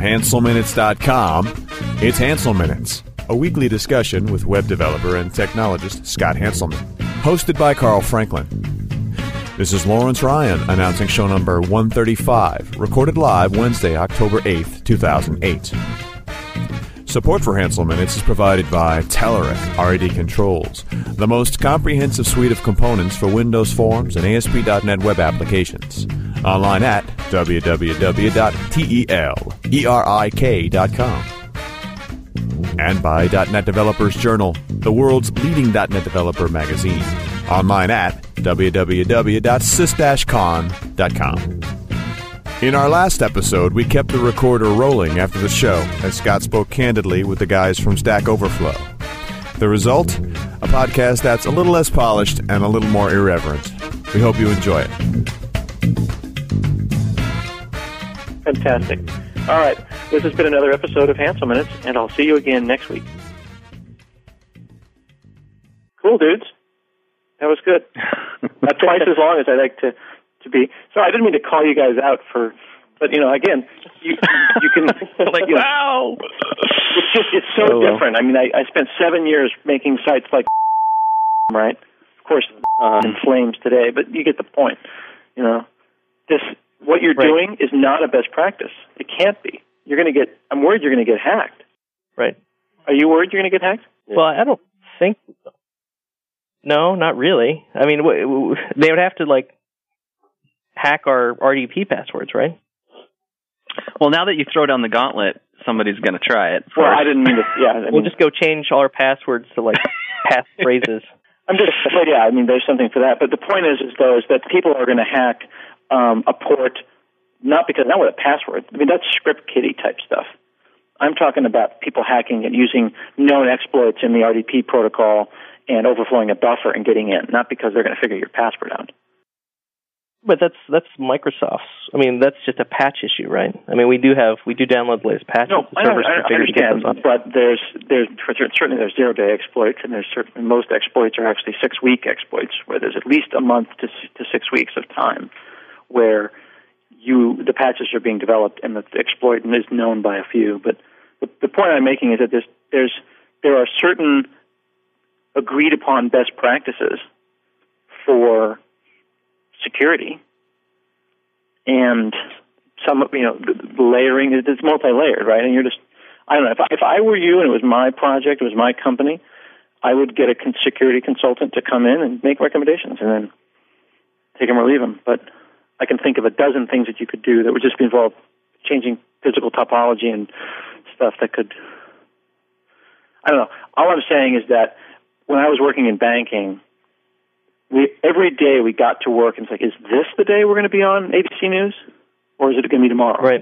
HanselMinutes.com, it's Hansel Minutes, a weekly discussion with web developer and technologist Scott Hanselman, hosted by Carl Franklin. This is Lawrence Ryan announcing show number 135, recorded live Wednesday, October 8th, 2008. Support for Hansel Minutes is provided by Telerik RAD Controls, the most comprehensive suite of components for Windows Forms and ASP.NET web applications. Online at www.telerik.com. And by .NET Developers Journal, the world's leading .NET developer magazine. Online at www.sys-con.com. In our last episode, we kept the recorder rolling after the show as Scott spoke candidly with the guys from Stack Overflow. The result? A podcast that's a little less polished and a little more irreverent. We hope you enjoy it. Fantastic. All right, this has been another episode of Hansel Minutes, and I'll see you again next week. Cool, dudes. That was good. Not twice as long as I like to be. Sorry, I didn't mean to call you guys out but again, you can like, wow. It's so different. I mean, I spent 7 years making sites like, right? Of course, in flames today, but you get the point. What you're doing is not a best practice. It can't be. I'm worried you're going to get hacked. Right. Are you worried you're going to get hacked? Well, I don't think so. No, not really. I mean, they would have to, hack our RDP passwords, right? Well, now that you throw down the gauntlet, somebody's going to try it. Well, I didn't mean to. Yeah, we'll just go change all our passwords to pass phrases. There's something for that. But the point is that people are going to hack a port, not with a password. I mean, that's script kiddie type stuff. I'm talking about people hacking and using known exploits in the RDP protocol and overflowing a buffer and getting in, not because they're going to figure your password out. But that's Microsoft's. I mean, that's just a patch issue, right? I mean, we do download the latest patches. No, I understand, but there's certainly there's 0-day exploits, and most exploits are actually 6-week exploits, where there's at least a month to 6 weeks of time where the patches are being developed and the exploit is known by a few. But the point I'm making is that there are certain agreed upon best practices for security, and some the layering is multi-layered, right? And I don't know, if I were you and it was my project, it was my company, I would get a security consultant to come in and make recommendations and then take them or leave them. But I can think of a dozen things that you could do that would just involve changing physical topology and stuff that could, I don't know. All I'm saying is that when I was working in banking, every day we got to work and it's like, is this the day we're going to be on ABC News? Or is it going to be tomorrow? Right.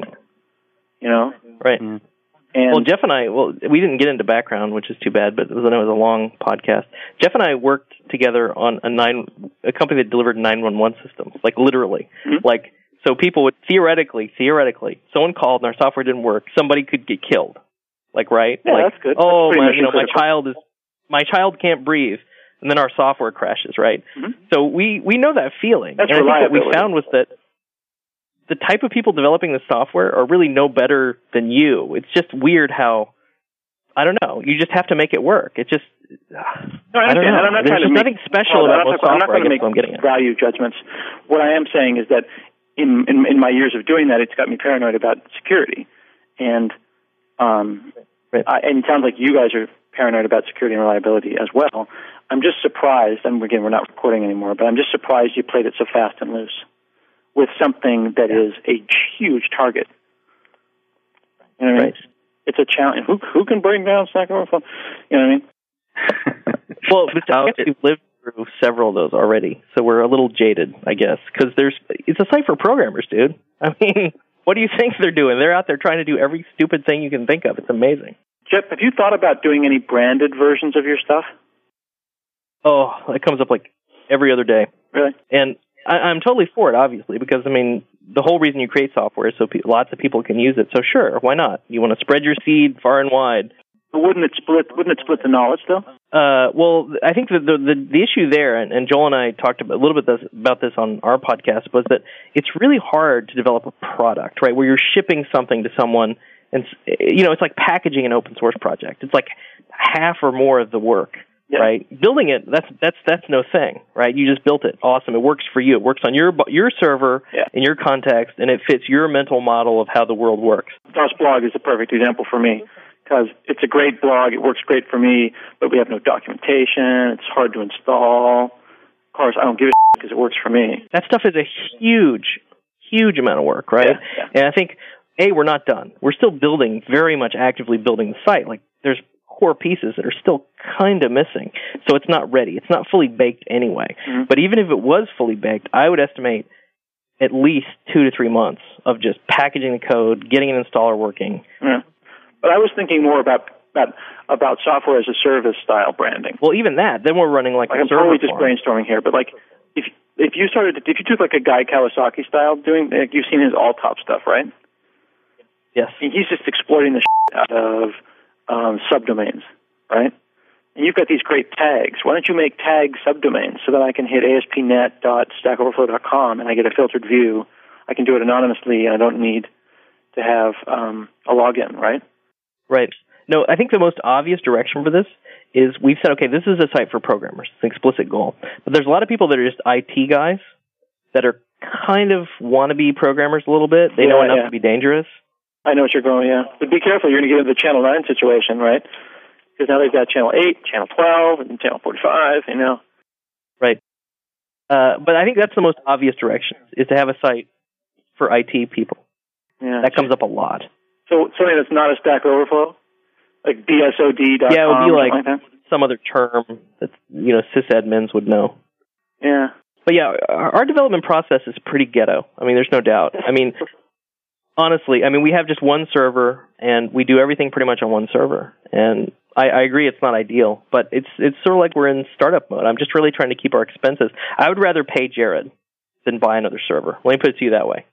Right. And Jeff and I, we didn't get into background, which is too bad, but it was a long podcast. Jeff and I worked together on a company that delivered 911 systems, literally. Mm-hmm. So people would theoretically, someone called and our software didn't work, somebody could get killed. Right? Yeah, that's good. Oh, my child can't breathe. And then our software crashes, right? Mm-hmm. So we know that feeling. That's and I reliability. think what we found was that the type of people developing the software are really no better than you. It's just weird how, I don't know, you just have to make it work. It just, I don't know. There's just nothing special about what software. I'm not going to make value judgments. What I am saying is that in my years of doing that, it's got me paranoid about security. And and it sounds like you guys are paranoid about security and reliability as well. I'm just surprised, and again, we're not recording anymore, but I'm just surprised you played it so fast and loose with something that is a huge target. You know what I mean? It's a challenge. Who can bring down Stack Overflow? You know what I mean? Well, we've lived through several of those already, so we're a little jaded, I guess, because it's a site for programmers, dude. I mean, what do you think they're doing? They're out there trying to do every stupid thing you can think of. It's amazing. Jeff, have you thought about doing any branded versions of your stuff? Oh, it comes up every other day. Really? And I'm totally for it, obviously, because, the whole reason you create software is so lots of people can use it. So sure, why not? You want to spread your seed far and wide. But wouldn't it split the knowledge, though? Well, I think the issue there, and Joel and I talked a little bit about this on our podcast, was that it's really hard to develop a product, right, where you're shipping something to someone And it's like packaging an open source project. It's like half or more of the work. Yeah. Right, building it, that's no thing, right? You just built it, awesome. It works for you. It works on your server in your context, and it fits your mental model of how the world works. DOS blog is a perfect example for me because it's a great blog. It works great for me, but we have no documentation. It's hard to install. Of course, I don't give a shit because it works for me. That stuff is a huge amount of work, right? Yeah. And I think we're not done. We're still building, very much actively building the site. Like there's core pieces that are still kind of missing. So it's not ready. It's not fully baked anyway. Mm-hmm. But even if it was fully baked, I would estimate at least 2 to 3 months of just packaging the code, getting an installer working. Yeah. But I was thinking more about software as a service style branding. Well, even that, then we're running like a I'm server totally just brainstorming here, but like if you took like a Guy Kawasaki style doing, like you've seen his all-top stuff, right? Yes. And he's just exploiting the shit out of subdomains, right? And you've got these great tags. Why don't you make tag subdomains so that I can hit aspnet.stackoverflow.com and I get a filtered view. I can do it anonymously and I don't need to have a login, right? Right. No, I think the most obvious direction for this is we've said, okay, this is a site for programmers. It's an explicit goal. But there's a lot of people that are just IT guys that are kind of wannabe programmers a little bit. They know enough to be dangerous. I know what you're going, yeah. But be careful, you're going to get into the Channel 9 situation, right? Because now they've got Channel 8, Channel 12, and Channel 45, you know. Right. But I think that's the most obvious direction, is to have a site for IT people. Yeah. That comes up a lot. So something that's not a Stack Overflow? Like BSOD.com? Yeah, it would be like that? some other term that, sysadmins would know. Yeah. But yeah, our development process is pretty ghetto. I mean, there's no doubt. I mean, honestly, we have just one server, and we do everything pretty much on one server. And I agree it's not ideal, but it's sort of like we're in startup mode. I'm just really trying to keep our expenses. I would rather pay Jared than buy another server. Let me put it to you that way.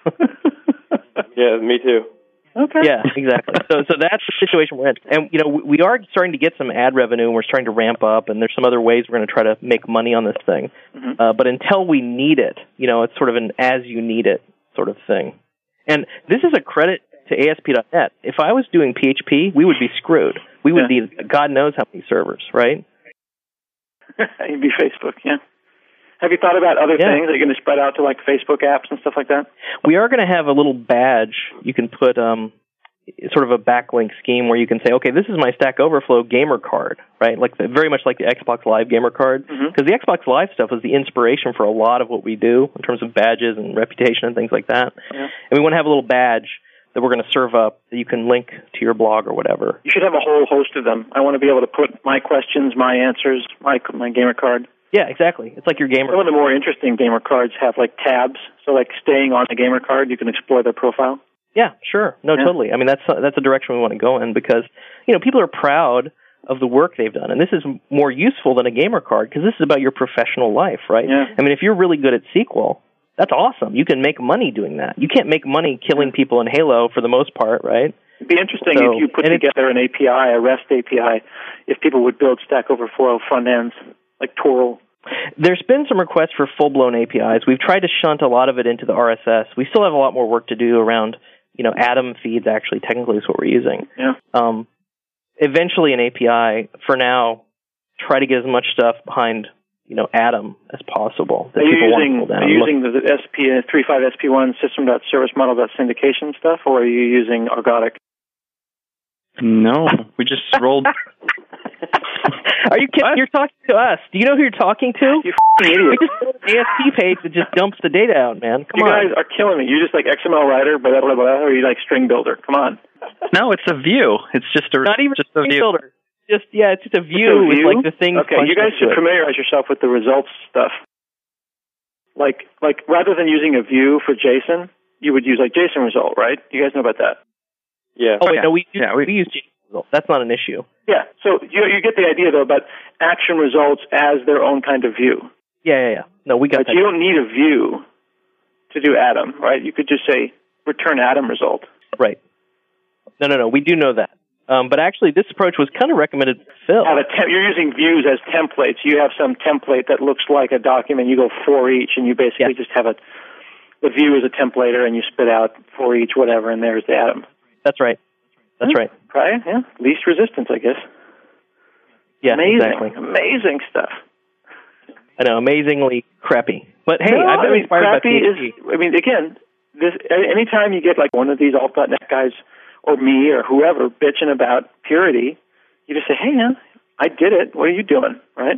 Yeah, me too. Okay. Yeah, exactly. So that's the situation we're in. And, we are starting to get some ad revenue, and we're starting to ramp up, and there's some other ways we're going to try to make money on this thing. Mm-hmm. But until we need it, it's sort of an as-you-need-it sort of thing. And this is a credit to ASP.NET. If I was doing PHP, we would be screwed. We would need God knows how many servers, right? You'd be Facebook, yeah. Have you thought about other things that you're going to spread out to like Facebook apps and stuff like that? We are going to have a little badge. You can put sort of a backlink scheme where you can say, okay, this is my Stack Overflow gamer card, right? Very much like the Xbox Live gamer card. Because the Xbox Live stuff was the inspiration for a lot of what we do in terms of badges and reputation and things like that. Yeah. And we want to have a little badge that we're going to serve up that you can link to your blog or whatever. You should have a whole host of them. I want to be able to put my questions, my answers, my gamer card. Yeah, exactly. It's like your gamer. Some of the more interesting gamer cards have like tabs. So like staying on the gamer card, you can explore their profile. Yeah, sure. No, totally. That's a direction we want to go in because, people are proud of the work they've done. And this is more useful than a gamer card because this is about your professional life, right? Yeah. If you're really good at SQL, that's awesome. You can make money doing that. You can't make money killing people in Halo for the most part, right? It'd be interesting if you put together an API, a REST API, if people would build Stack Overflow front ends like Torl. There's been some requests for full-blown APIs. We've tried to shunt a lot of it into the RSS. We still have a lot more work to do around, Atom feeds actually technically is what we're using. Yeah. Eventually an API, for now, try to get as much stuff behind, Atom as possible. Are you using the SP35 SP1 system.servicemodel.syndication stuff, or are you using Argotic? No, we just rolled. Are you kidding? What? You're talking to us. Do you know who you're talking to? You idiot. We just built an ASP page that just dumps the data out, man. Come on. You guys are killing me. You're just like XML writer, blah, blah, blah, or are you like string builder? Come on. No, it's a view. It's just not even just a string builder. It's just a view with like the things. Okay, you guys should familiarize yourself with the results stuff. Like rather than using a view for JSON, you would use like JSON result, right? You guys know about that? Yeah. Oh wait, no, we use JSON result. That's not an issue. Yeah, so you get the idea though about action results as their own kind of view. Yeah. No, we got that. You don't need a view to do Atom, right? You could just say return Atom result. Right. No. We do know that. But actually, this approach was kind of recommended for Phil. You're using views as templates. You have some template that looks like a document. You go for each, and you basically just have the view as a templater, and you spit out for each whatever, and there's the Atom. That's right. That's right. Right? Yeah. Least resistance, I guess. Yeah, amazing, exactly. Amazing stuff. I know, amazingly crappy. But hey, no, I've been inspired by PHP. Again, anytime you get like one of these alt.net guys or me or whoever bitching about purity, you just say, hey, man, I did it. What are you doing? Right?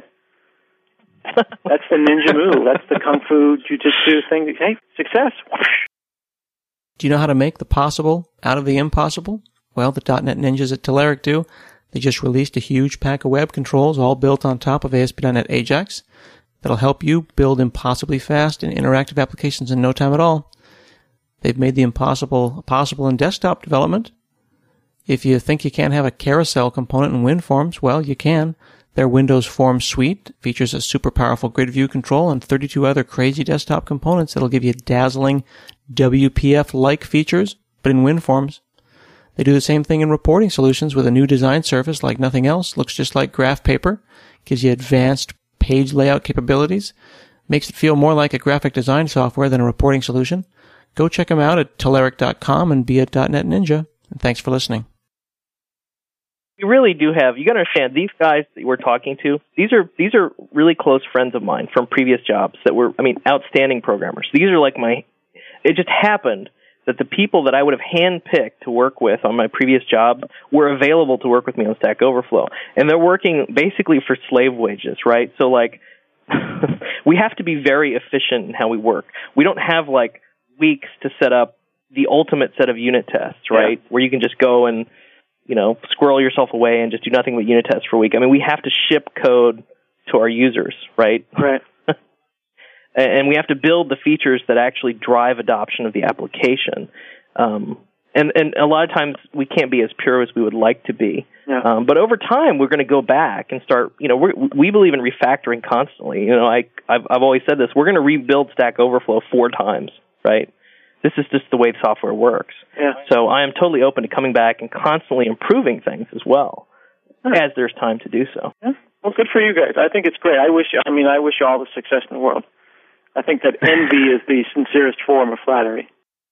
That's the ninja move. That's the kung fu jiu-jitsu thing. Hey, success. Do you know how to make the possible out of the impossible? Well, the .NET Ninjas at Telerik do. They just released a huge pack of web controls all built on top of ASP.NET Ajax that'll help you build impossibly fast and interactive applications in no time at all. They've made the impossible possible in desktop development. If you think you can't have a carousel component in WinForms, well, you can. Their Windows Forms suite features a super powerful grid view control and 32 other crazy desktop components that'll give you dazzling WPF-like features, but in WinForms. They do the same thing in reporting solutions with a new design surface like nothing else. Looks just like graph paper. Gives you advanced page layout capabilities. Makes it feel more like a graphic design software than a reporting solution. Go check them out at Telerik.com and be a .NET Ninja. And thanks for listening. You really do have, you got to understand, these guys that we're talking to, these are really close friends of mine from previous jobs that were, outstanding programmers. These are like it just happened that the people that I would have handpicked to work with on my previous job were available to work with me on Stack Overflow. And they're working basically for slave wages, right? So, we have to be very efficient in how we work. We don't have, weeks to set up the ultimate set of unit tests, right? Yeah. Where you can just go and, squirrel yourself away and just do nothing but unit tests for a week. We have to ship code to our users, right? Right. And we have to build the features that actually drive adoption of the application. And a lot of times we can't be as pure as we would like to be. Yeah. But over time, we're going to go back and start, we believe in refactoring constantly. I've always said this, we're going to rebuild Stack Overflow 4 times, right? This is just the way software works. Yeah. So I am totally open to coming back and constantly improving things as well, as there's time to do so. Yeah. Well, good for you guys. I think it's great. I wish you all the success in the world. I think that envy is the sincerest form of flattery.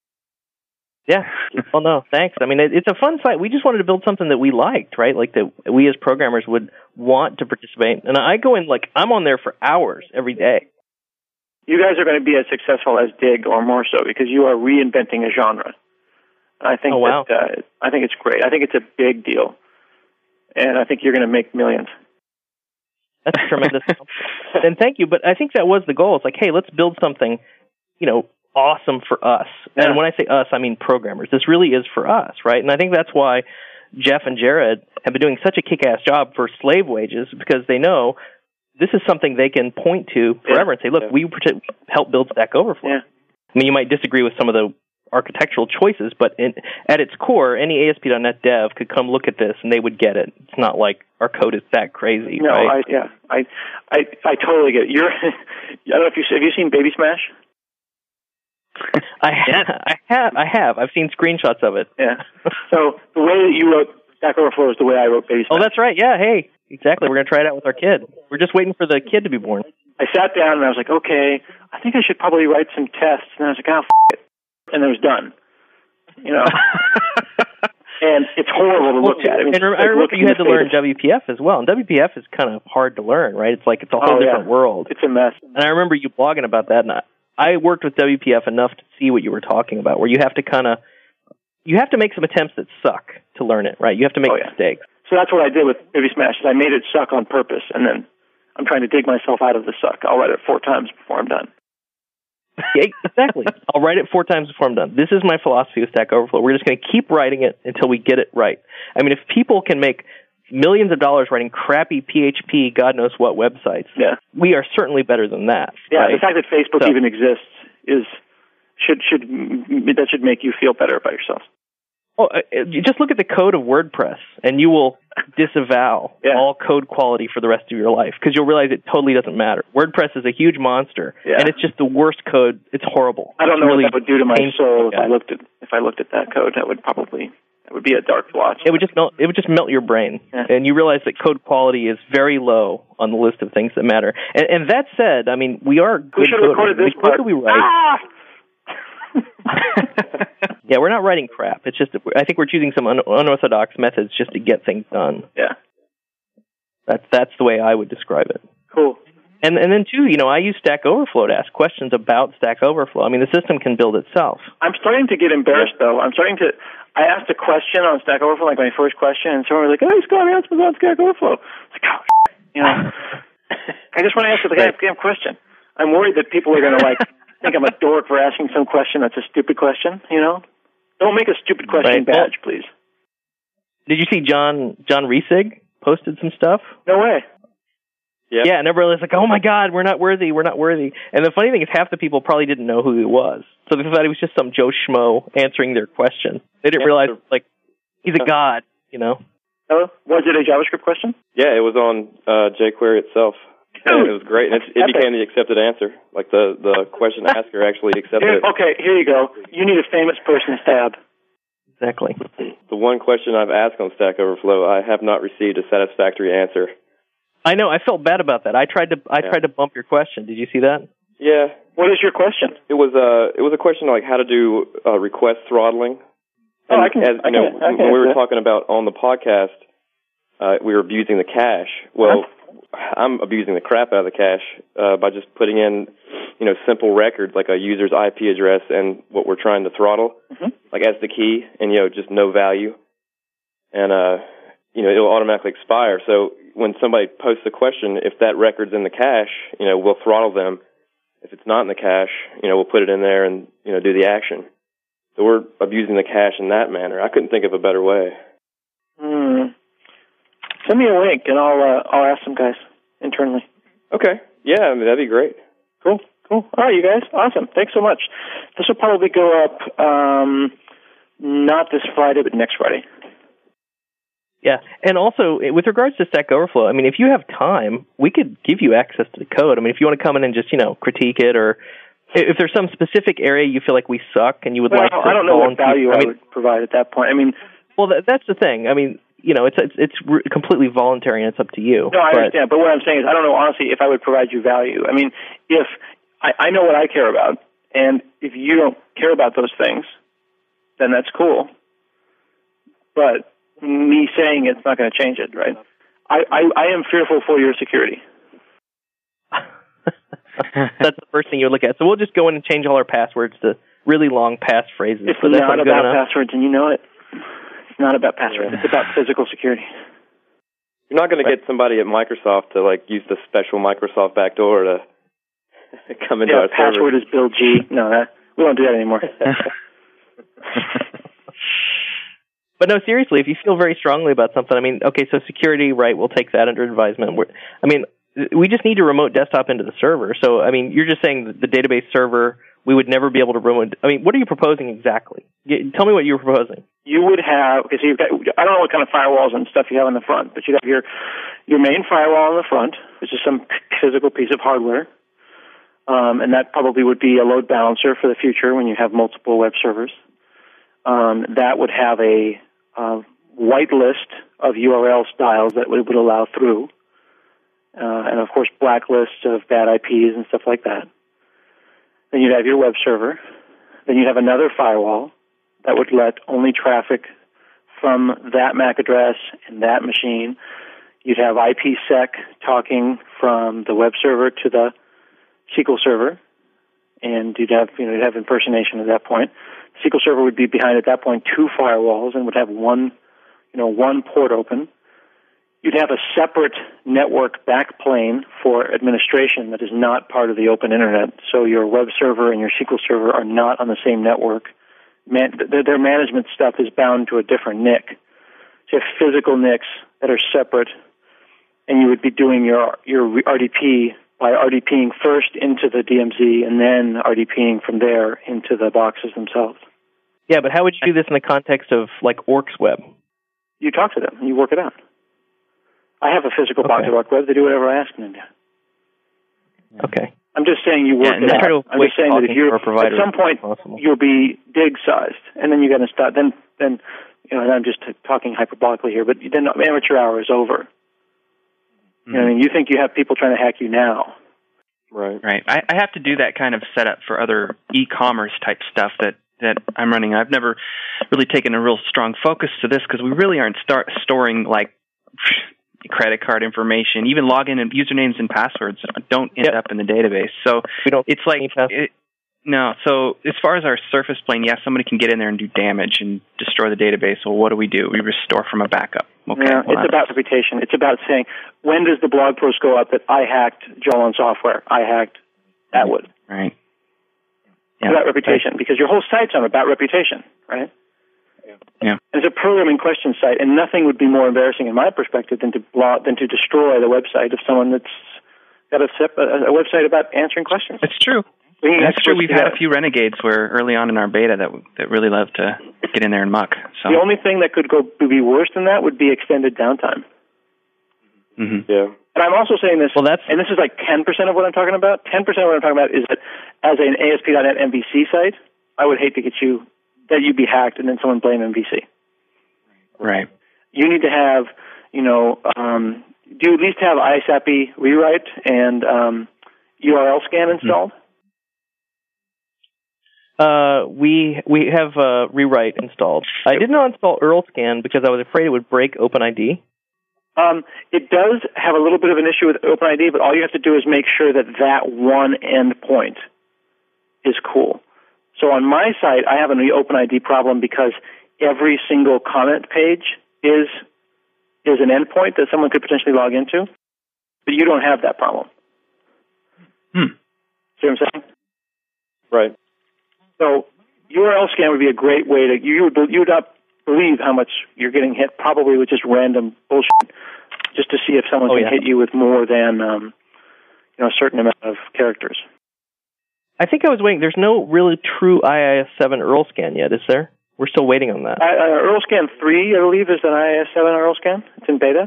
Yeah. Well, no, thanks. It's a fun site. We just wanted to build something that we liked, right? Like that we as programmers would want to participate. And I go in, I'm on there for hours every day. You guys are going to be as successful as Dig or more so because you are reinventing a genre. I think I think it's great. I think it's a big deal. And I think you're going to make millions. That's tremendous. And thank you. But I think that was the goal. It's hey, let's build something, awesome for us. Yeah. And when I say us, I mean programmers. This really is for us, right? And I think that's why Jeff and Jared have been doing such a kick-ass job for slave wages because they know this is something they can point to forever and say, look, we helped build Stack Overflow. Yeah. You might disagree with some of the architectural choices, but at its core, any ASP.NET dev could come look at this and they would get it. It's not like our code is that crazy. No, right? I totally get it. I don't know if have you seen Baby Smash? I have. I've seen screenshots of it. Yeah. So the way that you wrote Stack Overflow is the way I wrote Baby Smash. Oh, that's right. Yeah. Hey, exactly. We're going to try it out with our kid. We're just waiting for the kid to be born. I sat down and I was like, okay, I think I should probably write some tests. And I was like, it. And it was done. And it's horrible to look at. I remember you had to learn WPF as well. And WPF is kind of hard to learn, right? It's it's a whole different world. It's a mess. And I remember you blogging about that. And I worked with WPF enough to see what you were talking about, where you have to make some attempts that suck to learn it, right? You have to make mistakes. So that's what I did with Baby Smash. I made it suck on purpose, and then I'm trying to dig myself out of the suck. I'll write it 4 times before I'm done. Yeah, exactly. I'll write it 4 times before I'm done. This is my philosophy with Stack Overflow. We're just going to keep writing it until we get it right. If people can make millions of dollars writing crappy PHP, God knows what websites, we are certainly better than that. Yeah, right? The fact that Facebook even exists should make you feel better about yourself. Oh, you just look at the code of WordPress, and you will disavow all code quality for the rest of your life because you'll realize it totally doesn't matter. WordPress is a huge monster, and it's just the worst code. It's horrible. I don't know what that would do to my soul if I looked at that code. That would be a dark watch. It would just melt your brain, and you realize that code quality is very low on the list of things that matter. And that said, we are good. We should have recorded this part. What do we write? Yeah, we're not writing crap. It's just I think we're choosing some unorthodox methods just to get things done. Yeah. That's the way I would describe it. Cool. And then too, I use Stack Overflow to ask questions about Stack Overflow. I mean, the system can build itself. I'm starting to get embarrassed though. I asked a question on Stack Overflow, like my first question, and someone was like, "Hey, Scott, what's on Stack Overflow?" It's like, I just want to ask the damn question. I'm worried that people are going to think I'm a dork for asking some question that's a stupid question. Don't make a stupid question badge, please. Did you see John Resig posted some stuff? No way. Yep. Yeah, and everyone was like, "Oh my God, we're not worthy. And the funny thing is, half the people probably didn't know who he was, so they thought he was just some Joe Schmo answering their question. They didn't realize, he's a god, Oh, was it a JavaScript question? Yeah, it was on jQuery itself. And it was great, and it became the accepted answer. Like the question asker actually accepted it. Okay, here you go. You need a famous person's tab. Exactly. The one question I've asked on Stack Overflow, I have not received a satisfactory answer. I know. I felt bad about that. I tried to bump your question. Did you see that? Yeah. What is your question? It was a question like how to do request throttling. And when we were talking about on the podcast, we were abusing the cache. Well, I'm abusing the crap out of the cache by just putting in, simple records like a user's IP address and what we're trying to throttle, like as the key, and just no value, and it'll automatically expire. So when somebody posts a question, if that record's in the cache, we'll throttle them. If it's not in the cache, we'll put it in there and do the action. So we're abusing the cache in that manner. I couldn't think of a better way. Send me a link, and I'll ask some guys internally. Okay. Yeah, that'd be great. Cool. All right, you guys. Awesome. Thanks so much. This will probably go up not this Friday, but next Friday. Yeah, and also, with regards to Stack Overflow, I mean, if you have time, we could give you access to the code. I mean, if you want to come in and just, critique it, or if there's some specific area you feel like we suck and you would like to... I don't know what value I would provide at that point. I mean... Well, that's the thing. I mean... it's completely voluntary and it's up to you. No, I understand. But what I'm saying is I don't know, honestly, if I would provide you value. I mean, if I know what I care about, and if you don't care about those things, then that's cool. But me saying it's not going to change it, right? I am fearful for your security. That's the first thing you would look at. So we'll just go in and change all our passwords to really long passphrases. It's not about passwords, and you know it. It's not about passwords. It's about physical security. You're not going to get somebody at Microsoft to use the special Microsoft backdoor to come into our server. Yeah, password is Bill G. No, we don't do that anymore. But no, seriously, if you feel very strongly about something, I mean, okay, so security, right, we'll take that under advisement. We just need to remote desktop into the server. So, I mean, you're just saying that the database server, we would never be able to remote. I mean, what are you proposing exactly? Tell me what you were proposing. You would have, because you've got, I don't know what kind of firewalls and stuff you have in the front, but you'd have your main firewall in the front, which is some physical piece of hardware. And that probably would be a load balancer for the future when you have multiple web servers. That would have a white list of URL styles that would allow through. And, of course, blacklists of bad IPs and stuff like that. Then you'd have your web server. Then you'd have another firewall that would let only traffic from that MAC address and that machine. You'd have IPsec talking from the web server to the SQL server, and you'd have impersonation at that point. SQL server would be behind at that point 2 firewalls and would have one port open. You'd have a separate network backplane for administration that is not part of the open internet. So your web server and your SQL server are not on the same network. Their management stuff is bound to a different NIC. So you have physical NICs that are separate, and you would be doing your RDP by RDPing first into the DMZ and then RDPing from there into the boxes themselves. Yeah, but how would you do this in the context of Orcs Web? You talk to them and you work it out. I have a physical box at Orcs Web. They do whatever I ask them to do. Okay. I'm just saying you work it out. I'm just saying that if you're at some point you'll be dig sized, and then you're going to start. Then and I'm just talking hyperbolically here, but then amateur hour is over. You know what I mean? You think you have people trying to hack you now. Right. I have to do that kind of setup for other e-commerce type stuff that I'm running. I've never really taken a real strong focus to this because we really aren't storing like credit card information. Even login and usernames and passwords don't end up in the database. So it's like no. So as far as our surface plane, yes, somebody can get in there and do damage and destroy the database. Well, what do? We restore from a backup. Okay. Yeah, it's about reputation. It's about saying, when does the blog post go up that I hacked Joel Software? I hacked Atwood. Right. It's about reputation, because your whole site's about reputation, right? Yeah. It's a programming question site, and nothing would be more embarrassing in my perspective than to destroy the website of someone that's got a website about answering questions. It's true. That's true. We've had a few renegades where early on in our beta that really love to get in there and muck. So the only thing that could be worse than that would be extended downtime. Mm-hmm. Yeah. And I'm also saying this, and this is like 10% of what I'm talking about. 10% of what I'm talking about is that as an ASP.NET MVC site, I would hate to get that you'd be hacked and then someone blame MVC. Right. You need to have, do you at least have ISAPI rewrite and URL scan installed? We have rewrite installed. I did not install URL scan because I was afraid it would break OpenID. It does have a little bit of an issue with OpenID, but all you have to do is make sure that one endpoint is cool. So on my site, I have an OpenID problem because every single comment page is an endpoint that someone could potentially log into, but you don't have that problem. See what I'm saying? Right. So URL scan would be a great way to you would not believe how much you're getting hit, probably with just random bullshit, just to see if someone can hit you with more than a certain amount of characters. I think I was waiting. There's no really true IIS-7 URL scan yet, is there? We're still waiting on that. URL scan 3, I believe, is an IIS-7 URL scan. It's in beta.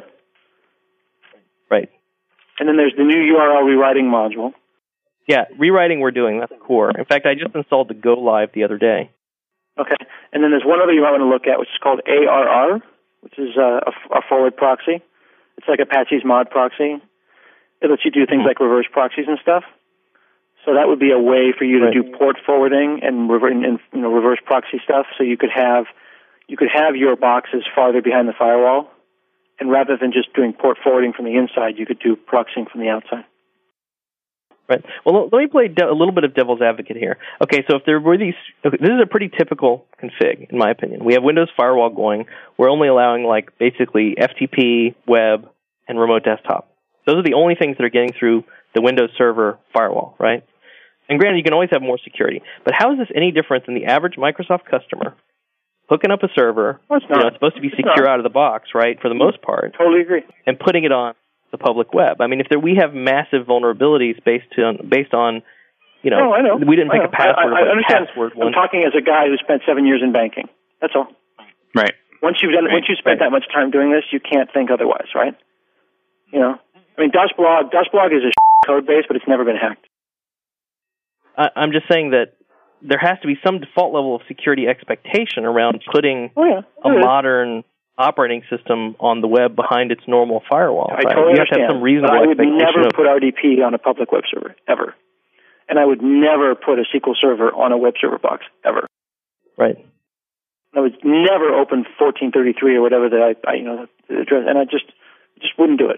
Right. And then there's the new URL rewriting module. Yeah, rewriting we're doing. That's core. In fact, I just installed the Go Live the other day. Okay. And then there's one other you might want to look at, which is called ARR, which is a forward proxy. It's like Apache's mod proxy. It lets you do things like reverse proxies and stuff. So that would be a way for you to do port forwarding and reverse proxy stuff. So you could have your boxes farther behind the firewall, and rather than just doing port forwarding from the inside, you could do proxying from the outside. Right. Well, let me play a little bit of devil's advocate here. Okay, so if there were these, this is a pretty typical config, in my opinion. We have Windows Firewall going. We're only allowing basically FTP, web, and remote desktop. Those are the only things that are getting through the Windows Server firewall, right? And granted, you can always have more security. But how is this any different than the average Microsoft customer hooking up a server? It's not. It's supposed to be secure out of the box, right, for the most part. Totally agree. And putting it on the public web. I mean, we have massive vulnerabilities based on No, I know. We didn't pick a password. I understand. I'm talking as a guy who spent 7 years in banking. That's all. Right. Once you've spent that much time doing this, you can't think otherwise, right? I mean, DOSBlog is a code base, but it's never been hacked. I'm just saying that there has to be some default level of security expectation around putting a modern operating system on the web behind its normal firewall. I totally understand. You have to have some reasonable expectation. I would never put RDP on a public web server, ever. And I would never put a SQL Server on a web server box, ever. Right. I would never open 1433 or whatever the address, and I just wouldn't do it.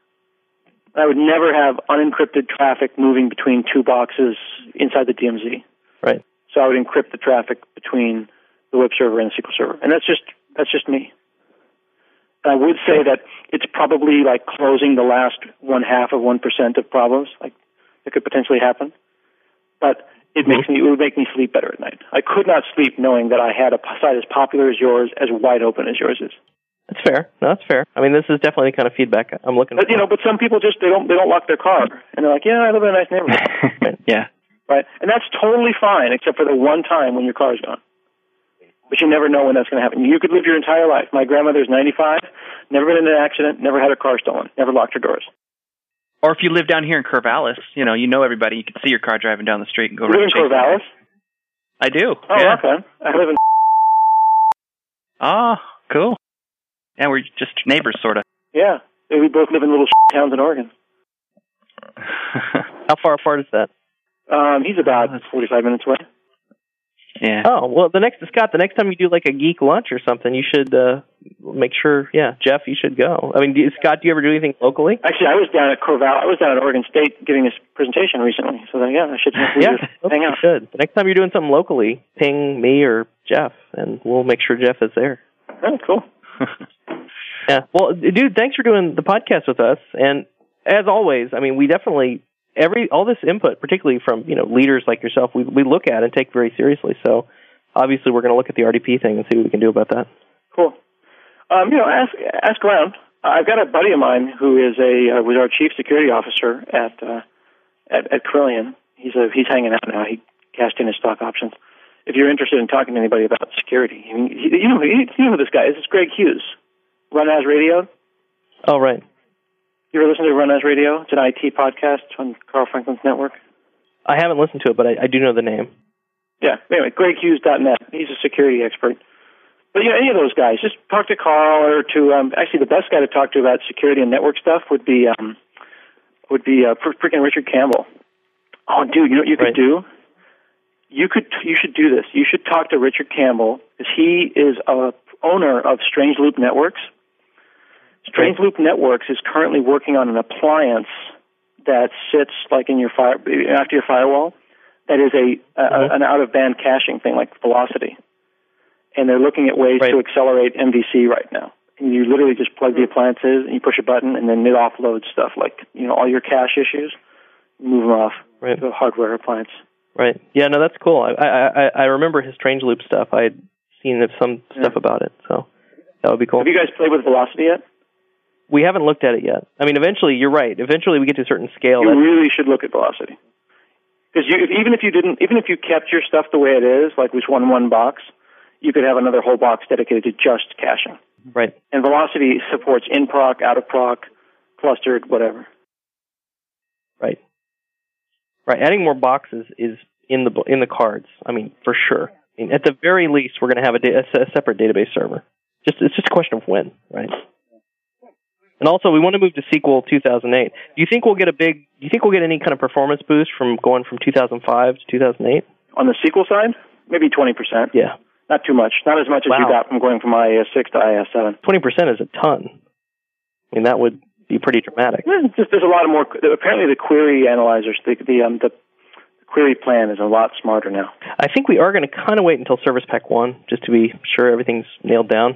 I would never have unencrypted traffic moving between two boxes inside the DMZ. Right. So I would encrypt the traffic between the web server and the SQL Server, and that's just me. And I would say that it's probably like closing the last 0.5% of problems like that could potentially happen, but it would make me sleep better at night. I could not sleep knowing that I had a site as popular as yours, as wide open as yours is. That's fair. No, that's fair. I mean, this is definitely the kind of feedback I'm looking for. But some people just they don't lock their car, and they're like, yeah, I live in a nice neighborhood. Yeah. Right. And that's totally fine, except for the one time when your car's gone. But you never know when that's going to happen. You could live your entire life. My grandmother's 95, never been in an accident, never had her car stolen, never locked her doors. Or if you live down here in Corvallis, you know everybody. You can see your car driving down the street and go. You live in Corvallis? I do. Oh, yeah. Okay. I live in. Oh, cool. Yeah, we're just neighbors, sort of. Yeah. We both live in little towns in Oregon. How far apart is that? He's about 45 minutes away. Yeah. Oh, well, the next time you do like a geek lunch or something, you should make sure, Jeff, you should go. I mean, Scott, do you ever do anything locally? Actually, I was down at Corval. I was down at Oregon State giving this presentation recently, so then, I should hang out. You should. The next time you're doing something locally, ping me or Jeff, and we'll make sure Jeff is there. Oh, cool. Yeah. Well, dude, thanks for doing the podcast with us. And as always, I mean, we definitely all this input, particularly from leaders like yourself, we look at and take very seriously. So obviously, we're going to look at the RDP thing and see what we can do about that. Cool. Ask around. I've got a buddy of mine who is was our chief security officer at Carillion. He's hanging out now. He cashed in his stock options. If you're interested in talking to anybody about security, I mean, you know who this guy is. It's Greg Hughes, Run As Radio. Oh, right. You ever listen to Run As Radio? It's an IT podcast on Carl Franklin's network. I haven't listened to it, but I do know the name. Yeah. Anyway, GregHughes.net. He's a security expert. But any of those guys, just talk to Carl or to actually the best guy to talk to about security and network stuff would be freaking Richard Campbell. Oh, dude, you know what you could do? You should do this. You should talk to Richard Campbell because he is a owner of Strange Loop Networks. Strange Loop Networks is currently working on an appliance that sits like in your after your firewall. That is an out-of-band caching thing like Velocity, and they're looking at ways to accelerate MVC right now. And you literally just plug the appliances and you push a button, and then it offloads stuff like all your cache issues. Move them off to a hardware appliance. Right. Yeah. No, that's cool. I remember his Strange Loop stuff. I had seen some stuff about it, so that would be cool. Have you guys played with Velocity yet? We haven't looked at it yet. I mean, eventually, you're right. Eventually, we get to a certain scale. You really should look at Velocity. Because even if you kept your stuff the way it is, like with one box, you could have another whole box dedicated to just caching. Right. And Velocity supports in-proc, out-of-proc, clustered, whatever. Right. Right. Adding more boxes is in the cards. I mean, for sure. I mean, at the very least, we're going to have a separate database server. It's just a question of when, right? And also, we want to move to SQL 2008. Do you think we'll get any kind of performance boost from going from 2005 to 2008? On the SQL side, maybe 20%. Yeah. Not too much. Not as much as you got from going from IIS6 to IIS7. 20% is a ton. I mean, that would be pretty dramatic. There's a lot of more. Apparently, the query analyzers, the query plan is a lot smarter now. I think we are going to kind of wait until Service Pack 1 just to be sure everything's nailed down.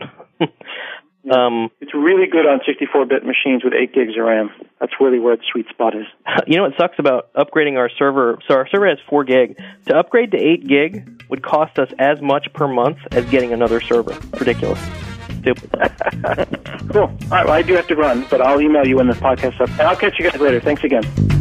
It's really good on 64-bit machines with 8 gigs of RAM. That's really where the sweet spot is. You know what sucks about upgrading our server? So our server has 4 gig. To upgrade to 8 gig would cost us as much per month as getting another server. Ridiculous. Stupid. Cool. All right, well, I do have to run, but I'll email you when the podcast's up. And I'll catch you guys later. Thanks again.